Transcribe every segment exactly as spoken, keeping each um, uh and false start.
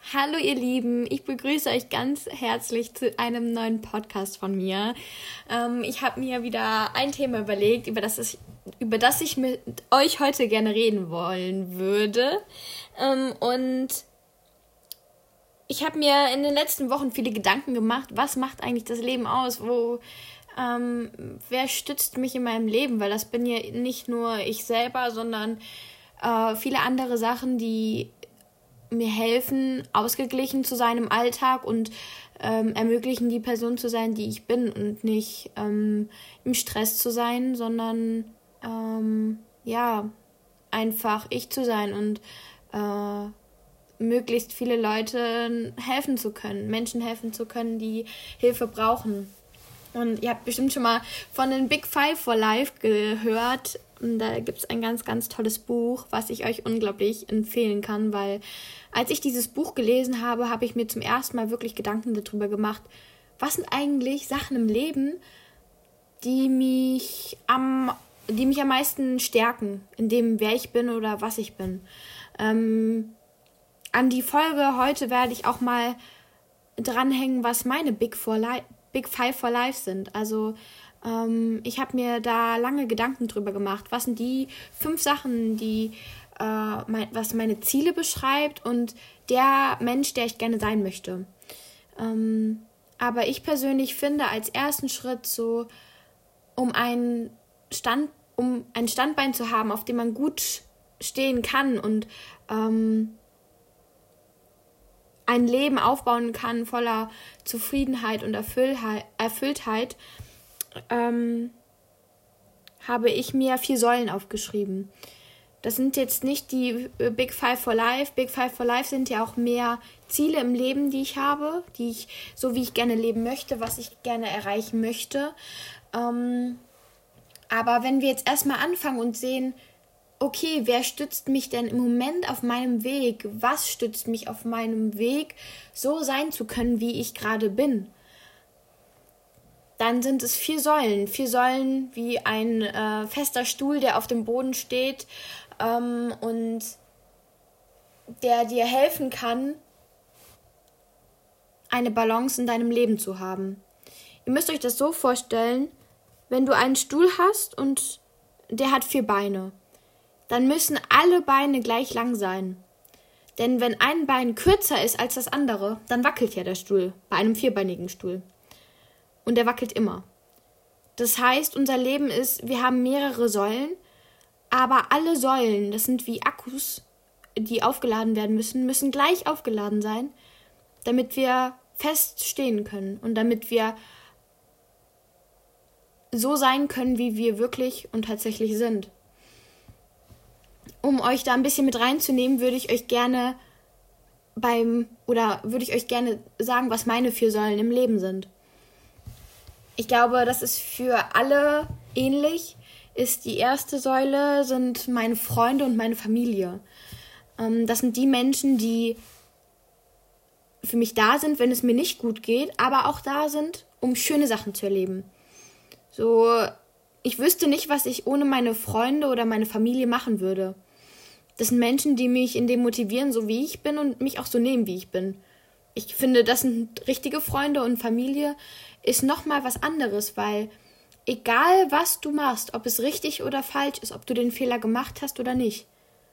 Hallo ihr Lieben, ich begrüße euch ganz herzlich zu einem neuen Podcast von mir. Ähm, ich habe mir wieder ein Thema überlegt, über das ich, über das ich mit euch heute gerne reden wollen würde. Ähm, und ich habe mir in den letzten Wochen viele Gedanken gemacht, was macht eigentlich das Leben aus, wo... Ähm, wer stützt mich in meinem Leben, weil das bin ja nicht nur ich selber, sondern äh, viele andere Sachen, die mir helfen, ausgeglichen zu sein im Alltag und ähm, ermöglichen, die Person zu sein, die ich bin und nicht ähm, im Stress zu sein, sondern ähm, ja, einfach ich zu sein und äh, möglichst viele Leute helfen zu können, Menschen helfen zu können, die Hilfe brauchen. Und ihr habt bestimmt schon mal von den Big Five for Life gehört. Und da gibt es ein ganz, ganz tolles Buch, was ich euch unglaublich empfehlen kann, weil als ich dieses Buch gelesen habe, habe ich mir zum ersten Mal wirklich Gedanken darüber gemacht, was sind eigentlich Sachen im Leben, die mich am, die mich am meisten stärken, in dem, wer ich bin oder was ich bin. Ähm, an die Folge heute werde ich auch mal dranhängen, was meine Big Four Life Big Five for Life sind. Also ähm, ich habe mir da lange Gedanken drüber gemacht. Was sind die fünf Sachen, die äh, mein, was meine Ziele beschreibt und der Mensch, der ich gerne sein möchte. Ähm, aber ich persönlich finde, als ersten Schritt so, um ein Stand, um ein Standbein zu haben, auf dem man gut stehen kann und ähm, ein Leben aufbauen kann voller Zufriedenheit und Erfüllheit, Erfülltheit, ähm, habe ich mir vier Säulen aufgeschrieben. Das sind jetzt nicht die Big Five for Life. Big Five for Life sind ja auch mehr Ziele im Leben, die ich habe, die ich, so wie ich gerne leben möchte, was ich gerne erreichen möchte. Ähm, aber wenn wir jetzt erstmal anfangen und sehen, okay, wer stützt mich denn im Moment auf meinem Weg? Was stützt mich auf meinem Weg, so sein zu können, wie ich gerade bin? Dann sind es vier Säulen. Vier Säulen wie ein äh, fester Stuhl, der auf dem Boden steht ähm, und der dir helfen kann, eine Balance in deinem Leben zu haben. Ihr müsst euch das so vorstellen, wenn du einen Stuhl hast und der hat vier Beine, dann müssen alle Beine gleich lang sein. Denn wenn ein Bein kürzer ist als das andere, dann wackelt ja der Stuhl, bei einem vierbeinigen Stuhl. Und der wackelt immer. Das heißt, unser Leben ist, wir haben mehrere Säulen, aber alle Säulen, das sind wie Akkus, die aufgeladen werden müssen, müssen gleich aufgeladen sein, damit wir fest stehen können und damit wir so sein können, wie wir wirklich und tatsächlich sind. Um euch da ein bisschen mit reinzunehmen, würde ich euch gerne beim oder würde ich euch gerne sagen, was meine vier Säulen im Leben sind. Ich glaube, das ist für alle ähnlich. Ist die erste Säule sind meine Freunde und meine Familie. Ähm, das sind die Menschen, die für mich da sind, wenn es mir nicht gut geht, aber auch da sind, um schöne Sachen zu erleben. So, ich wüsste nicht, was ich ohne meine Freunde oder meine Familie machen würde. Das sind Menschen, die mich in dem motivieren, so wie ich bin und mich auch so nehmen, wie ich bin. Ich finde, das sind richtige Freunde und Familie ist nochmal was anderes, weil egal, was du machst, ob es richtig oder falsch ist, ob du den Fehler gemacht hast oder nicht,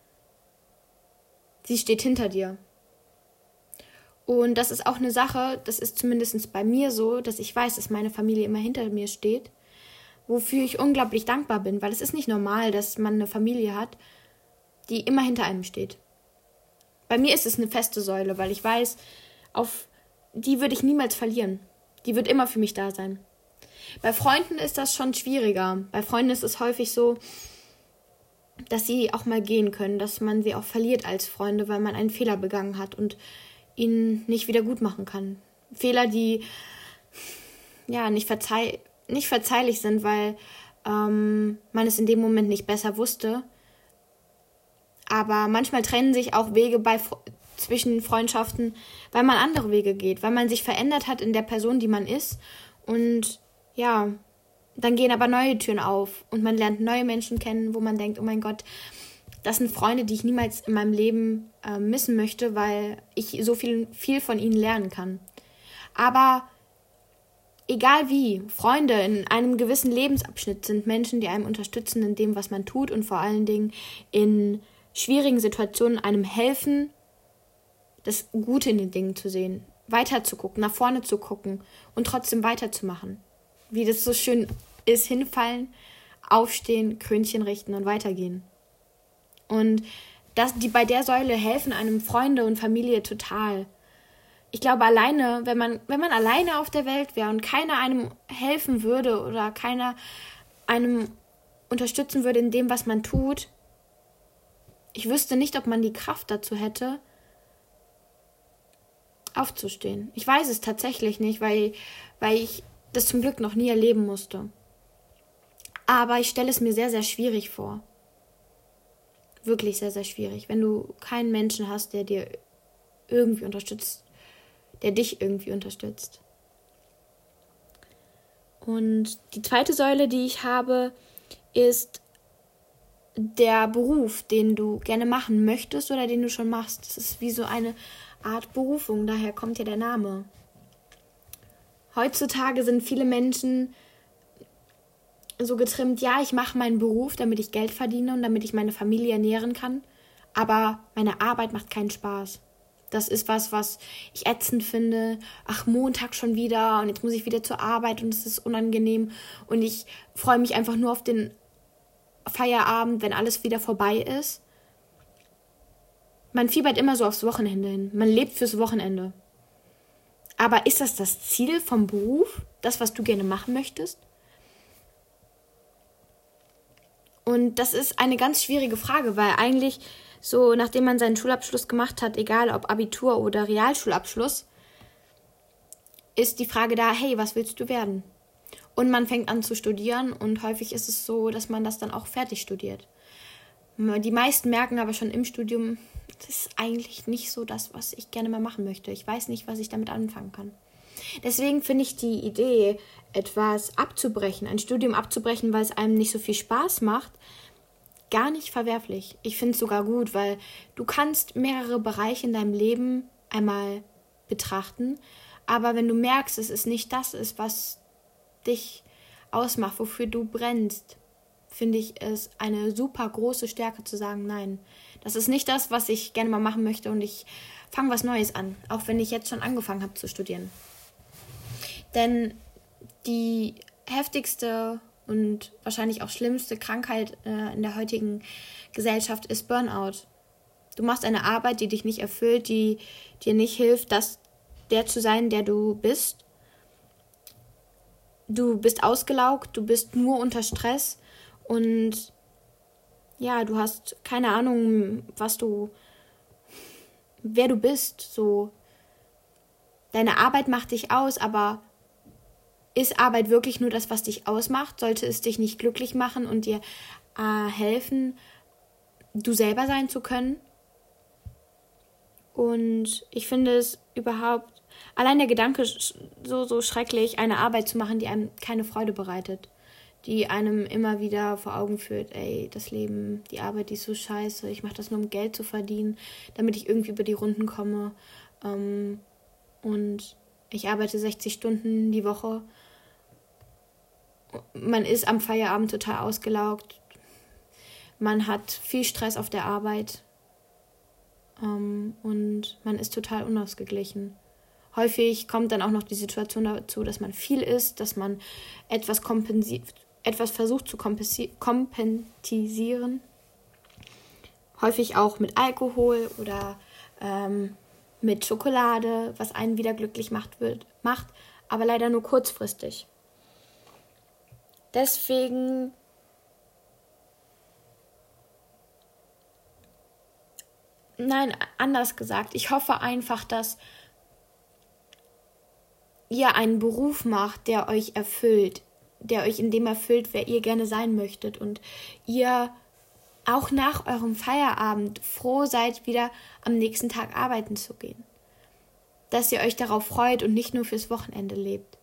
sie steht hinter dir. Und das ist auch eine Sache, das ist zumindest bei mir so, dass ich weiß, dass meine Familie immer hinter mir steht, wofür ich unglaublich dankbar bin, weil es ist nicht normal, dass man eine Familie hat, die immer hinter einem steht. Bei mir ist es eine feste Säule, weil ich weiß, auf die würde ich niemals verlieren. Die wird immer für mich da sein. Bei Freunden ist das schon schwieriger. Bei Freunden ist es häufig so, dass sie auch mal gehen können, dass man sie auch verliert als Freunde, weil man einen Fehler begangen hat und ihn nicht wieder gut machen kann. Fehler, die ja nicht, verzeih- nicht verzeihlich sind, weil ähm, man es in dem Moment nicht besser wusste. Aber manchmal trennen sich auch Wege bei, zwischen Freundschaften, weil man andere Wege geht, weil man sich verändert hat in der Person, die man ist. Und ja, dann gehen aber neue Türen auf und man lernt neue Menschen kennen, wo man denkt, oh mein Gott, Das sind Freunde, die ich niemals in meinem Leben äh, missen möchte, weil ich so viel, viel von ihnen lernen kann. Aber egal wie, Freunde in einem gewissen Lebensabschnitt sind Menschen, die einem unterstützen in dem, was man tut und vor allen Dingen in schwierigen Situationen einem helfen, das Gute in den Dingen zu sehen, weiterzugucken, nach vorne zu gucken und trotzdem weiterzumachen. Wie das so schön ist, hinfallen, aufstehen, Krönchen richten und weitergehen. Und das, die bei der Säule helfen einem Freunde und Familie total. Ich glaube, alleine, wenn man, wenn man alleine auf der Welt wäre und keiner einem helfen würde oder keiner einem unterstützen würde in dem, was man tut, ich wüsste nicht, ob man die Kraft dazu hätte, aufzustehen. Ich weiß es tatsächlich nicht, weil, weil ich das zum Glück noch nie erleben musste. Aber ich stelle es mir sehr, sehr schwierig vor. Wirklich sehr, sehr schwierig. Wenn du keinen Menschen hast, der dir irgendwie unterstützt, der dich irgendwie unterstützt. Und die zweite Säule, die ich habe, ist der Beruf, den du gerne machen möchtest oder den du schon machst. Das ist wie so eine Art Berufung, daher kommt ja der Name. Heutzutage sind viele Menschen so getrimmt, ja, ich mache meinen Beruf, damit ich Geld verdiene und damit ich meine Familie ernähren kann, aber meine Arbeit macht keinen Spaß. Das ist was, was ich ätzend finde. Ach, Montag schon wieder und jetzt muss ich wieder zur Arbeit und es ist unangenehm und ich freue mich einfach nur auf den Feierabend, wenn alles wieder vorbei ist. Man fiebert immer so aufs Wochenende hin. Man lebt fürs Wochenende. Aber ist das das Ziel vom Beruf? Das, was du gerne machen möchtest? Und das ist eine ganz schwierige Frage, weil eigentlich so, nachdem man seinen Schulabschluss gemacht hat, egal ob Abitur oder Realschulabschluss, ist die Frage da, hey, was willst du werden? Und man fängt an zu studieren und häufig ist es so, dass man das dann auch fertig studiert. Die meisten merken aber schon im Studium, das ist eigentlich nicht so das, was ich gerne mal machen möchte. Ich weiß nicht, was ich damit anfangen kann. Deswegen finde ich die Idee, etwas abzubrechen, ein Studium abzubrechen, weil es einem nicht so viel Spaß macht, gar nicht verwerflich. Ich finde es sogar gut, weil du kannst mehrere Bereiche in deinem Leben einmal betrachten, aber wenn du merkst, dass es nicht das ist, was dich ausmacht, wofür du brennst, finde ich es eine super große Stärke zu sagen, nein, das ist nicht das, was ich gerne mal machen möchte und ich fange was Neues an, auch wenn ich jetzt schon angefangen habe zu studieren. Denn die heftigste und wahrscheinlich auch schlimmste Krankheit äh, in der heutigen Gesellschaft ist Burnout. Du machst eine Arbeit, die dich nicht erfüllt, die dir nicht hilft, das der zu sein, der du bist. Du bist ausgelaugt, du bist nur unter Stress und ja, du hast keine Ahnung, was du, wer du bist. So, deine Arbeit macht dich aus, aber ist Arbeit wirklich nur das, was dich ausmacht? Sollte es dich nicht glücklich machen und dir äh, helfen, du selber sein zu können? Und ich finde es überhaupt, allein der Gedanke so, so schrecklich, eine Arbeit zu machen, die einem keine Freude bereitet. Die einem immer wieder vor Augen führt, ey, das Leben, die Arbeit, die ist so scheiße, ich mache das nur, um Geld zu verdienen, damit ich irgendwie über die Runden komme. Ähm, und ich arbeite sechzig Stunden die Woche. Man ist am Feierabend total ausgelaugt. Man hat viel Stress auf der Arbeit. Ähm, und man ist total unausgeglichen. Häufig kommt dann auch noch die Situation dazu, dass man viel isst, dass man etwas kompensiert, etwas versucht zu kompensi- kompensieren. Häufig auch mit Alkohol oder ähm, mit Schokolade, was einen wieder glücklich macht, wird, macht, aber leider nur kurzfristig. Deswegen nein, anders gesagt, ich hoffe einfach, dass ihr einen Beruf macht, der euch erfüllt, der euch in dem erfüllt, wer ihr gerne sein möchtet und ihr auch nach eurem Feierabend froh seid, wieder am nächsten Tag arbeiten zu gehen. Dass ihr euch darauf freut und nicht nur fürs Wochenende lebt.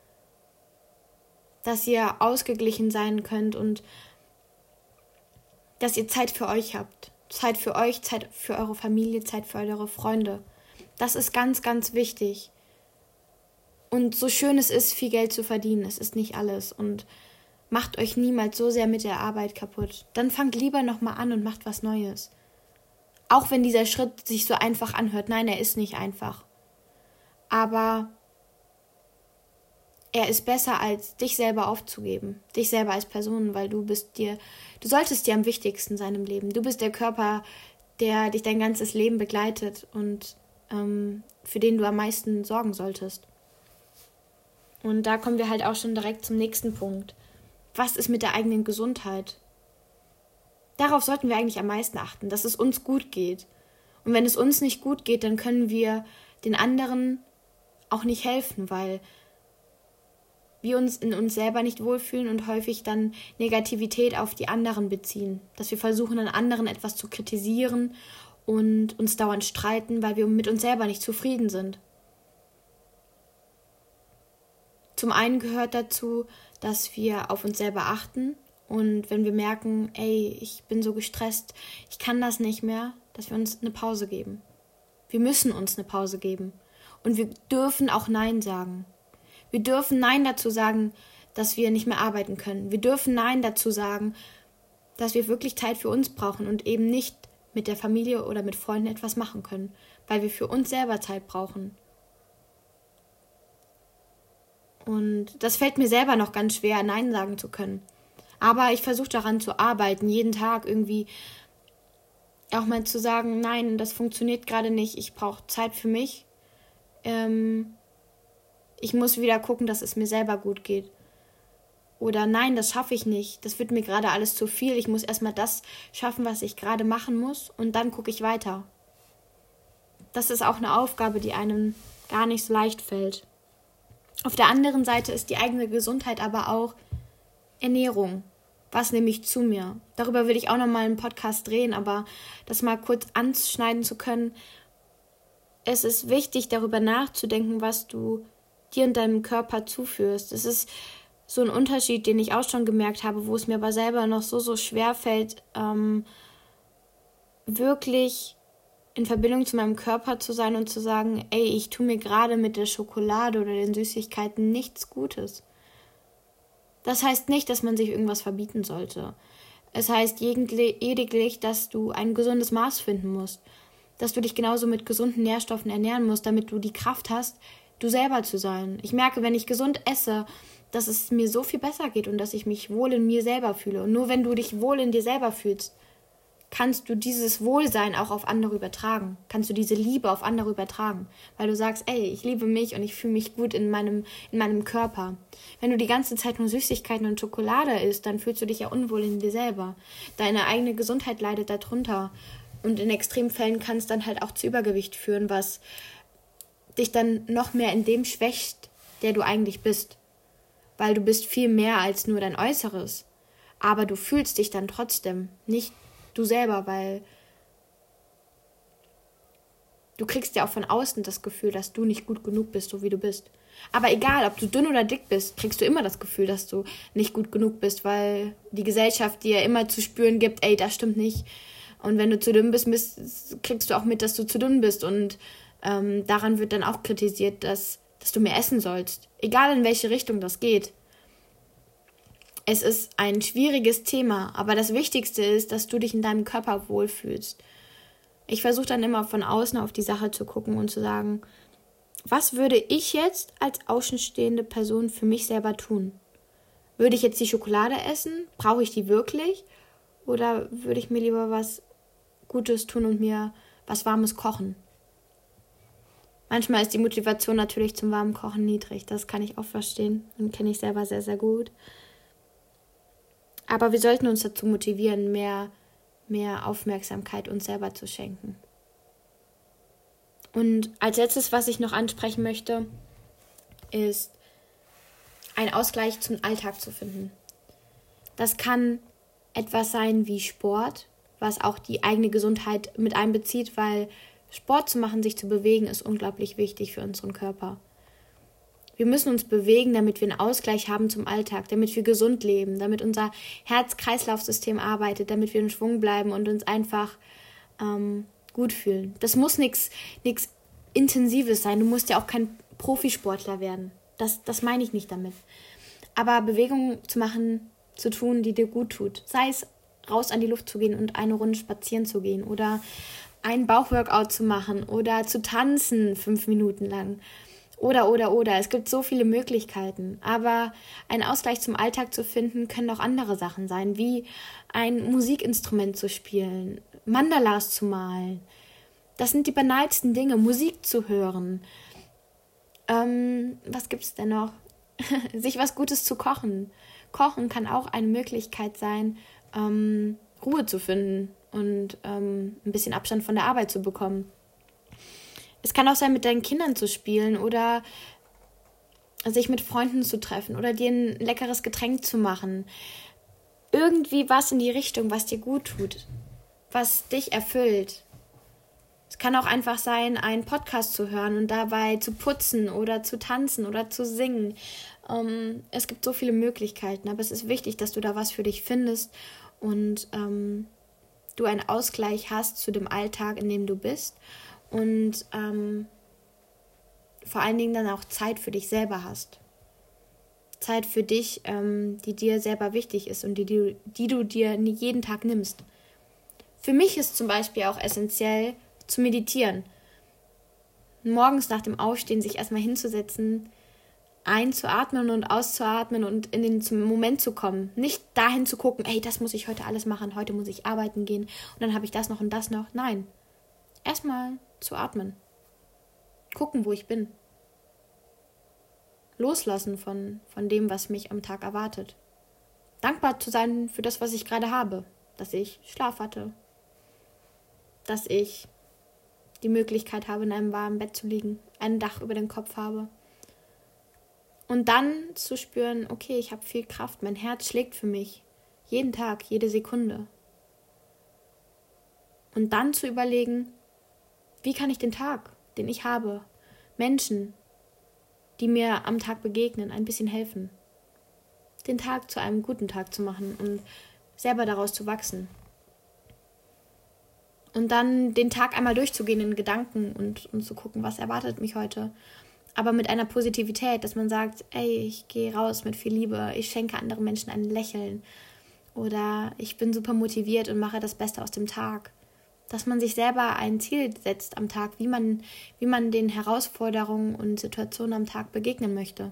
Dass ihr ausgeglichen sein könnt und dass ihr Zeit für euch habt. Zeit für euch, Zeit für eure Familie, Zeit für eure Freunde. Das ist ganz, ganz wichtig. Und so schön es ist, viel Geld zu verdienen, es ist nicht alles. Und macht euch niemals so sehr mit der Arbeit kaputt. Dann fangt lieber nochmal an und macht was Neues. Auch wenn dieser Schritt sich so einfach anhört. Nein, er ist nicht einfach. Aber er ist besser, als dich selber aufzugeben. Dich selber als Person, weil du bist dir, du solltest dir am wichtigsten sein im Leben. Du bist der Körper, der dich dein ganzes Leben begleitet und ähm, für den du am meisten sorgen solltest. Und da kommen wir halt auch schon direkt zum nächsten Punkt. Was ist mit der eigenen Gesundheit? Darauf sollten wir eigentlich am meisten achten, dass es uns gut geht. Und wenn es uns nicht gut geht, dann können wir den anderen auch nicht helfen, weil wir uns in uns selber nicht wohlfühlen und häufig dann Negativität auf die anderen beziehen. Dass wir versuchen, an anderen etwas zu kritisieren und uns dauernd streiten, weil wir mit uns selber nicht zufrieden sind. Zum einen gehört dazu, dass wir auf uns selber achten und wenn wir merken, ey, ich bin so gestresst, ich kann das nicht mehr, dass wir uns eine Pause geben. Wir müssen uns eine Pause geben und wir dürfen auch Nein sagen. Wir dürfen Nein dazu sagen, dass wir nicht mehr arbeiten können. Wir dürfen Nein dazu sagen, dass wir wirklich Zeit für uns brauchen und eben nicht mit der Familie oder mit Freunden etwas machen können, weil wir für uns selber Zeit brauchen. Und das fällt mir selber noch ganz schwer, Nein sagen zu können. Aber ich versuche daran zu arbeiten, jeden Tag irgendwie auch mal zu sagen, nein, das funktioniert gerade nicht, ich brauche Zeit für mich. Ähm, ich muss wieder gucken, dass es mir selber gut geht. Oder nein, das schaffe ich nicht, das wird mir gerade alles zu viel, ich muss erstmal das schaffen, was ich gerade machen muss und dann gucke ich weiter. Das ist auch eine Aufgabe, die einem gar nicht so leicht fällt. Auf der anderen Seite ist die eigene Gesundheit aber auch Ernährung. Was nehme ich zu mir? Darüber will ich auch nochmal einen Podcast drehen, aber das mal kurz anschneiden zu können. Es ist wichtig, darüber nachzudenken, was du dir und deinem Körper zuführst. Es ist so ein Unterschied, den ich auch schon gemerkt habe, wo es mir aber selber noch so, so schwer fällt, ähm, wirklich in Verbindung zu meinem Körper zu sein und zu sagen, ey, ich tue mir gerade mit der Schokolade oder den Süßigkeiten nichts Gutes. Das heißt nicht, dass man sich irgendwas verbieten sollte. Es heißt lediglich, dass du ein gesundes Maß finden musst. Dass du dich genauso mit gesunden Nährstoffen ernähren musst, damit du die Kraft hast, du selber zu sein. Ich merke, wenn ich gesund esse, dass es mir so viel besser geht und dass ich mich wohl in mir selber fühle. Und nur wenn du dich wohl in dir selber fühlst, kannst du dieses Wohlsein auch auf andere übertragen. Kannst du diese Liebe auf andere übertragen. Weil du sagst, ey, ich liebe mich und ich fühle mich gut in meinem, in meinem Körper. Wenn du die ganze Zeit nur Süßigkeiten und Schokolade isst, dann fühlst du dich ja unwohl in dir selber. Deine eigene Gesundheit leidet darunter. Und in Extremfällen kann es dann halt auch zu Übergewicht führen, was dich dann noch mehr in dem schwächt, der du eigentlich bist. Weil du bist viel mehr als nur dein Äußeres. Aber du fühlst dich dann trotzdem nicht du selber, weil du kriegst ja auch von außen das Gefühl, dass du nicht gut genug bist, so wie du bist. Aber egal, ob du dünn oder dick bist, kriegst du immer das Gefühl, dass du nicht gut genug bist, weil die Gesellschaft dir immer zu spüren gibt, ey, das stimmt nicht. Und wenn du zu dünn bist, kriegst du auch mit, dass du zu dünn bist. Und ähm, daran wird dann auch kritisiert, dass, dass du mehr essen sollst. Egal in welche Richtung das geht. Es ist ein schwieriges Thema, aber das Wichtigste ist, dass du dich in deinem Körper wohlfühlst. Ich versuche dann immer von außen auf die Sache zu gucken und zu sagen, was würde ich jetzt als außenstehende Person für mich selber tun? Würde ich jetzt die Schokolade essen? Brauche ich die wirklich? Oder würde ich mir lieber was Gutes tun und mir was Warmes kochen? Manchmal ist die Motivation natürlich zum warmen Kochen niedrig. Das kann ich auch verstehen und kenne ich selber sehr, sehr gut. Aber wir sollten uns dazu motivieren, mehr, mehr Aufmerksamkeit uns selber zu schenken. Und als letztes, was ich noch ansprechen möchte, ist, einen Ausgleich zum Alltag zu finden. Das kann etwas sein wie Sport, was auch die eigene Gesundheit mit einbezieht, weil Sport zu machen, sich zu bewegen, ist unglaublich wichtig für unseren Körper. Wir müssen uns bewegen, damit wir einen Ausgleich haben zum Alltag, damit wir gesund leben, damit unser Herz-Kreislauf-System arbeitet, damit wir in Schwung bleiben und uns einfach ähm, gut fühlen. Das muss nichts nichts Intensives sein. Du musst ja auch kein Profisportler werden. Das, das meine ich nicht damit. Aber Bewegungen zu machen, zu tun, die dir gut tut. Sei es raus an die Luft zu gehen und eine Runde spazieren zu gehen oder ein Bauchworkout zu machen oder zu tanzen fünf Minuten lang. Oder, oder, oder. Es gibt so viele Möglichkeiten. Aber einen Ausgleich zum Alltag zu finden, können auch andere Sachen sein, wie ein Musikinstrument zu spielen, Mandalas zu malen. Das sind die banalsten Dinge. Musik zu hören. Ähm, was gibt's denn noch? Sich was Gutes zu kochen. Kochen kann auch eine Möglichkeit sein, ähm, Ruhe zu finden und ähm, ein bisschen Abstand von der Arbeit zu bekommen. Es kann auch sein, mit deinen Kindern zu spielen oder sich mit Freunden zu treffen oder dir ein leckeres Getränk zu machen. Irgendwie was in die Richtung, was dir gut tut, was dich erfüllt. Es kann auch einfach sein, einen Podcast zu hören und dabei zu putzen oder zu tanzen oder zu singen. Ähm, es gibt so viele Möglichkeiten, aber es ist wichtig, dass du da was für dich findest und ähm, du einen Ausgleich hast zu dem Alltag, in dem du bist und ähm, vor allen Dingen dann auch Zeit für dich selber hast. Zeit für dich, ähm, die dir selber wichtig ist und die, die, die du dir nie jeden Tag nimmst. Für mich ist zum Beispiel auch essentiell, zu meditieren. Morgens nach dem Aufstehen sich erstmal hinzusetzen, einzuatmen und auszuatmen und in den zum Moment zu kommen. Nicht dahin zu gucken, ey, das muss ich heute alles machen, heute muss ich arbeiten gehen und dann habe ich das noch und das noch. Nein, erstmal zu atmen. Gucken, wo ich bin. Loslassen von, von dem, was mich am Tag erwartet. Dankbar zu sein für das, was ich gerade habe. Dass ich Schlaf hatte. Dass ich die Möglichkeit habe, in einem warmen Bett zu liegen, ein Dach über den Kopf habe. Und dann zu spüren, okay, ich habe viel Kraft, mein Herz schlägt für mich, jeden Tag, jede Sekunde. Und dann zu überlegen, wie kann ich den Tag, den ich habe, Menschen, die mir am Tag begegnen, ein bisschen helfen. Den Tag zu einem guten Tag zu machen und selber daraus zu wachsen. Und dann den Tag einmal durchzugehen in Gedanken und, und zu gucken, was erwartet mich heute. Aber mit einer Positivität, dass man sagt, ey, ich gehe raus mit viel Liebe, ich schenke anderen Menschen ein Lächeln. Oder ich bin super motiviert und mache das Beste aus dem Tag. Dass man sich selber ein Ziel setzt am Tag, wie man, wie man den Herausforderungen und Situationen am Tag begegnen möchte.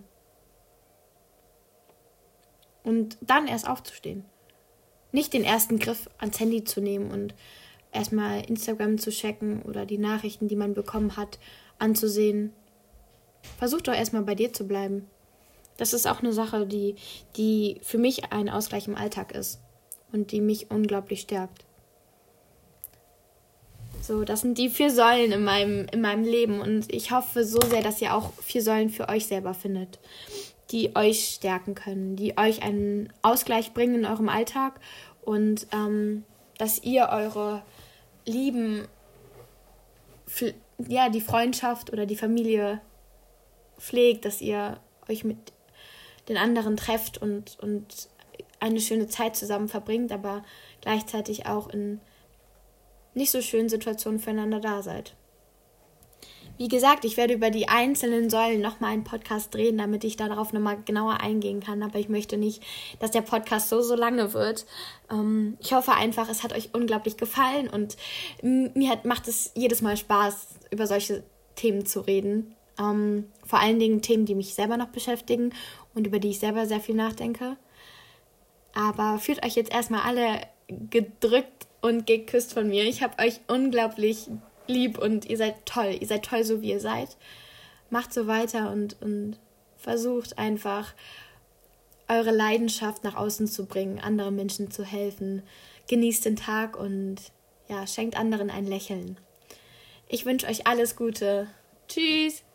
Und dann erst aufzustehen. Nicht den ersten Griff ans Handy zu nehmen und erstmal Instagram zu checken oder die Nachrichten, die man bekommen hat, anzusehen. Versuch doch erstmal bei dir zu bleiben. Das ist auch eine Sache, die, die für mich ein Ausgleich im Alltag ist und die mich unglaublich stärkt. So, das sind die vier Säulen in meinem, in meinem Leben und ich hoffe so sehr, dass ihr auch vier Säulen für euch selber findet, die euch stärken können, die euch einen Ausgleich bringen in eurem Alltag und ähm, dass ihr eure Lieben, ja, die Freundschaft oder die Familie pflegt, dass ihr euch mit den anderen trefft und, und eine schöne Zeit zusammen verbringt, aber gleichzeitig auch in nicht so schönen Situationen füreinander da seid. Wie gesagt, ich werde über die einzelnen Säulen nochmal einen Podcast drehen, damit ich darauf nochmal genauer eingehen kann. Aber ich möchte nicht, dass der Podcast so, so lange wird. Ähm, ich hoffe einfach, es hat euch unglaublich gefallen und mir hat, macht es jedes Mal Spaß, über solche Themen zu reden. Ähm, vor allen Dingen Themen, die mich selber noch beschäftigen und über die ich selber sehr viel nachdenke. Aber fühlt euch jetzt erstmal alle gedrückt und geküsst von mir. Ich habe euch unglaublich lieb und ihr seid toll. Ihr seid toll, so wie ihr seid. Macht so weiter und, und versucht einfach, eure Leidenschaft nach außen zu bringen, anderen Menschen zu helfen. Genießt den Tag und ja, schenkt anderen ein Lächeln. Ich wünsche euch alles Gute. Tschüss!